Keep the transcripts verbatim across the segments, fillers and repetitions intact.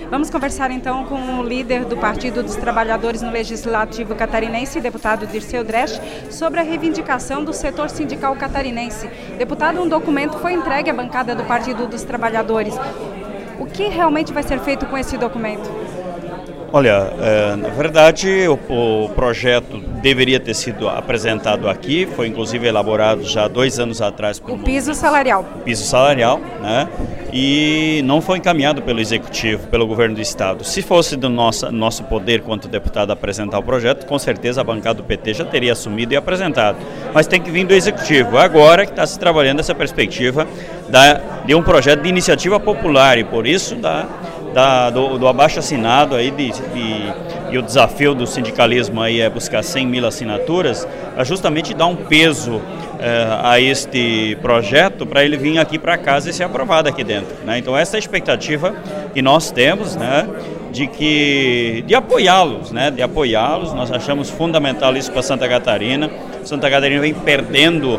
Vamos conversar então com o líder do Partido dos Trabalhadores no Legislativo Catarinense, deputado Dirceu Dresch, sobre a reivindicação do setor sindical catarinense. Deputado, um documento foi entregue à bancada do Partido dos Trabalhadores. O que realmente vai ser feito com esse documento? Olha, é, na verdade o, o projeto deveria ter sido apresentado aqui, foi inclusive elaborado já há dois anos atrás. O piso salarial. O piso salarial, né? E não foi encaminhado pelo Executivo, pelo Governo do Estado. Se fosse do nosso, nosso poder quanto deputado apresentar o projeto, com certeza a bancada do P T já teria assumido e apresentado. Mas tem que vir do Executivo. Agora que está se trabalhando essa perspectiva da, de um projeto de iniciativa popular e por isso da Da, do, do abaixo-assinado aí de, de, e o desafio do sindicalismo aí é buscar cem mil assinaturas, é justamente dar um peso é, a este projeto para ele vir aqui para casa e ser aprovado aqui dentro, né? Então essa é a expectativa que nós temos, né, de que de apoiá-los, né, de apoiá-los. Nós achamos fundamental isso para Santa Catarina. Santa Catarina vem perdendo,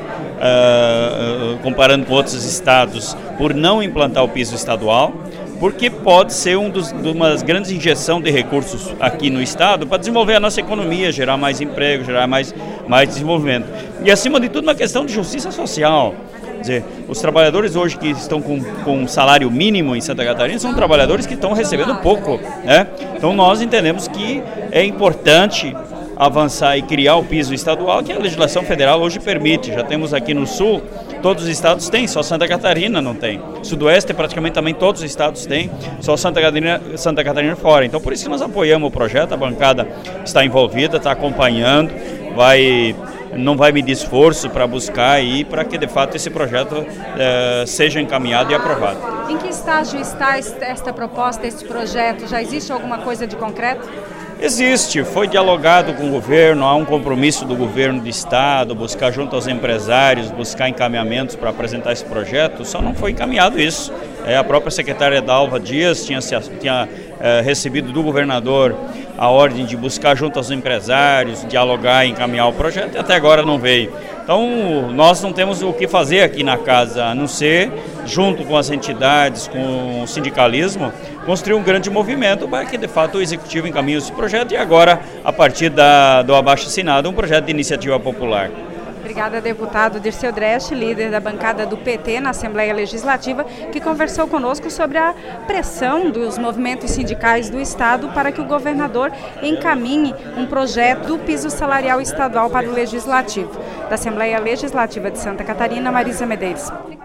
uh, comparando com outros estados, por não implantar o piso estadual, porque pode ser um dos, uma das grandes injeções de recursos aqui no estado para desenvolver a nossa economia, gerar mais emprego, gerar mais, mais desenvolvimento. E acima de tudo uma questão de justiça social. Quer dizer, os trabalhadores hoje que estão com, com salário mínimo em Santa Catarina são trabalhadores que estão recebendo pouco, né? Então nós entendemos que é importante avançar e criar o piso estadual, que a legislação federal hoje permite. Já temos aqui no sul, todos os estados têm, só Santa Catarina não tem. Sudoeste praticamente também todos os estados têm, só Santa Catarina, Santa Catarina fora. Então por isso que nós apoiamos o projeto, a bancada está envolvida, está acompanhando, vai, não vai medir esforço para buscar aí, para que de fato esse projeto eh, seja encaminhado e aprovado. Em que estágio está esta proposta, este projeto? Já existe alguma coisa de concreto? Existe, foi dialogado com o governo, há um compromisso do governo do estado, buscar junto aos empresários, buscar encaminhamentos para apresentar esse projeto, só não foi encaminhado isso. É, a própria secretária Dalva Dias tinha, tinha é, recebido do governador a ordem de buscar junto aos empresários, dialogar e encaminhar o projeto, e até agora não veio. Então, nós não temos o que fazer aqui na casa, a não ser, junto com as entidades, com o sindicalismo, construir um grande movimento para que, de fato, o Executivo encaminhe esse projeto e agora, a partir da, do abaixo-assinado, um projeto de iniciativa popular. Obrigada, deputado Dirceu Dresch, líder da bancada do P T na Assembleia Legislativa, que conversou conosco sobre a pressão dos movimentos sindicais do Estado para que o governador encaminhe um projeto do piso salarial estadual para o Legislativo. Da Assembleia Legislativa de Santa Catarina, Marisa Medeiros.